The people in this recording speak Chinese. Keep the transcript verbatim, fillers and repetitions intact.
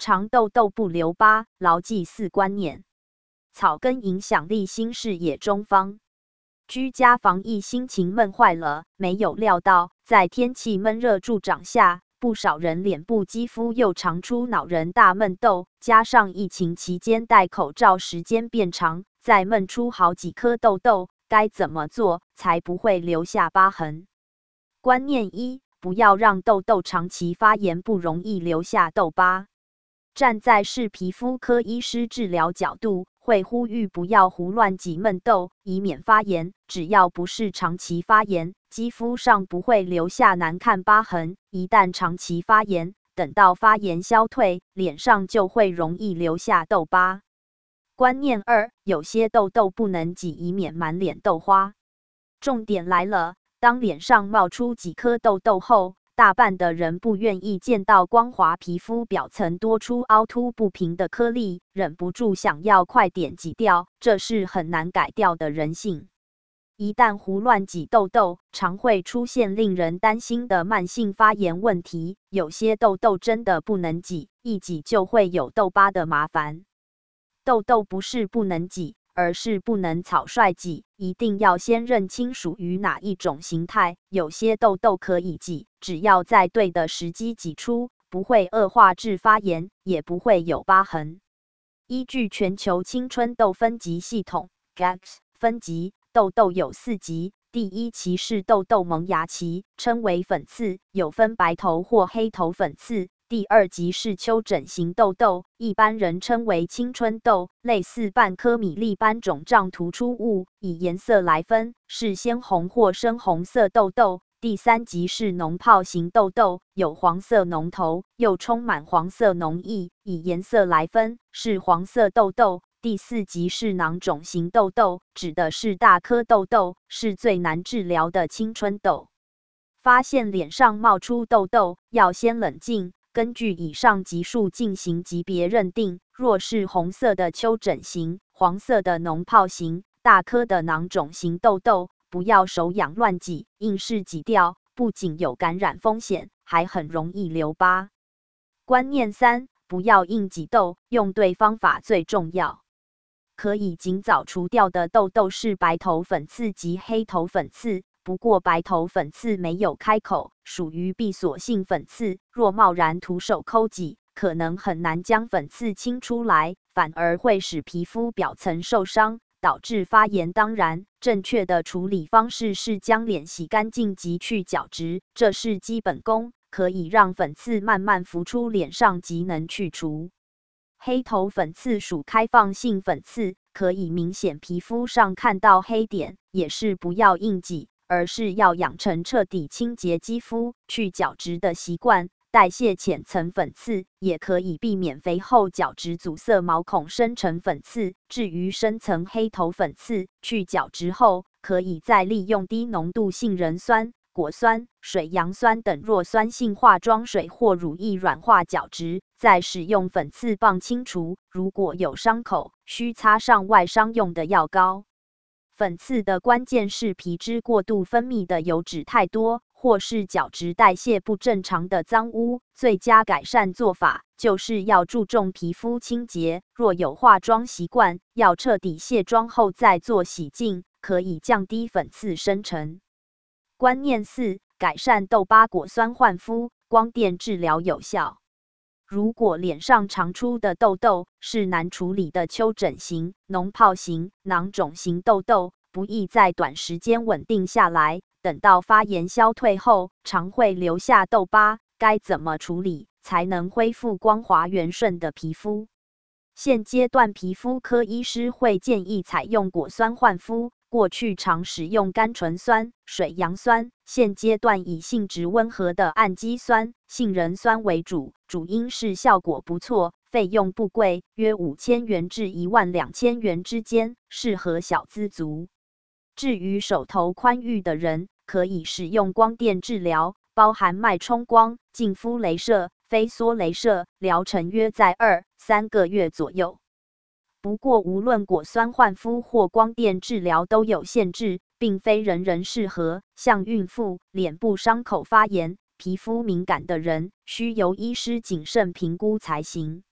长痘痘不留疤，牢记四观念。草根影响力新视野中方。居家防疫心情闷坏了，没有料到在天气闷热助长下，不少人脸部肌肤又长出恼人大闷痘，加上疫情期间戴口罩时间变长，再闷出好几颗痘痘，该怎么做才不会留下疤痕？观念一：不要让痘痘长期发炎，不容易留下痘疤。站在是皮肤科医师治疗角度，会呼吁不要胡乱挤闷痘，以免发炎。只要不是长期发炎，肌肤上不会留下难看疤痕。一旦长期发炎，等到发炎消退，脸上就会容易留下痘疤。观念二：有些痘痘不能挤，以免满脸痘花。重点来了，当脸上冒出几颗痘痘后，大半的人不愿意见到光滑皮肤表层多出凹凸不平的颗粒，忍不住想要快点挤掉，这是很难改掉的人性。一旦胡乱挤痘痘，常会出现令人担心的慢性发炎问题。有些痘痘真的不能挤，一挤就会有痘疤的麻烦。痘痘不是不能挤，而是不能草率挤，一定要先认清属于哪一种形态。有些痘痘可以挤，只要在对的时机挤出，不会恶化至发炎，也不会有疤痕。依据全球青春痘分级系统 G A P 分级，痘痘有四级。第一期是痘痘萌芽期，称为粉刺，有分白头或黑头粉刺。第二级是丘疹型痘痘，一般人称为青春痘，类似半颗米粒般肿胀突出物，以颜色来分，是鲜红或深红色痘痘。第三级是脓疱型痘痘，有黄色脓头，又充满黄色脓液，以颜色来分，是黄色痘痘。第四级是囊肿型痘痘，指的是大颗痘痘，是最难治疗的青春痘。发现脸上冒出痘痘，要先冷静，根据以上级数进行级别认定。若是红色的丘疹型、黄色的脓疱型、大颗的囊肿型痘痘，不要手痒乱挤，硬是挤掉，不仅有感染风险，还很容易留疤。观念三：不要硬挤痘，用对方法最重要。可以尽早除掉的痘痘是白头粉刺及黑头粉刺，不过白头粉刺没有开口，属于闭锁性粉刺，若贸然徒手抠挤，可能很难将粉刺清出来，反而会使皮肤表层受伤，导致发炎。当然，正确的处理方式是将脸洗干净及去角质，这是基本功，可以让粉刺慢慢浮出脸上即能去除。黑头粉刺属开放性粉刺，可以明显皮肤上看到黑点，也是不要硬挤，而是要养成彻底清洁肌肤、去角质的习惯。代谢浅层粉刺也可以避免肥厚角质阻塞毛孔生成粉刺。至于深层黑头粉刺，去角质后，可以再利用低浓度杏仁酸、果酸、水杨酸等弱酸性化妆水或乳液软化角质，再使用粉刺棒清除。如果有伤口，需擦上外伤用的药膏。粉刺的关键是皮脂过度分泌的油脂太多，或是角质代谢不正常的脏污。最佳改善做法就是要注重皮肤清洁，若有化妆习惯，要彻底卸妆后再做洗净，可以降低粉刺生成。观念四：改善痘疤果酸焕肤，光电治疗有效。如果脸上常出的痘痘是难处理的丘疹型、脓疱型、囊肿型痘痘，不易在短时间稳定下来，等到发炎消退后，常会留下痘疤，该怎么处理才能恢复光滑圆顺的皮肤？现阶段皮肤科医师会建议采用果酸焕肤，过去常使用甘醇酸、水杨酸，现阶段以性质温和的氨基酸、杏仁酸为主，主因是效果不错，费用不贵，约五千元至一万两千元之间，适合小资族。至于手头宽裕的人，可以使用光电治疗，包含脉冲光、净肤雷射、飞梭雷射，疗程约在二、三个月左右。不过，无论果酸焕肤或光电治疗都有限制，并非人人适合。像孕妇、脸部伤口发炎、皮肤敏感的人，需由医师谨慎评估才行。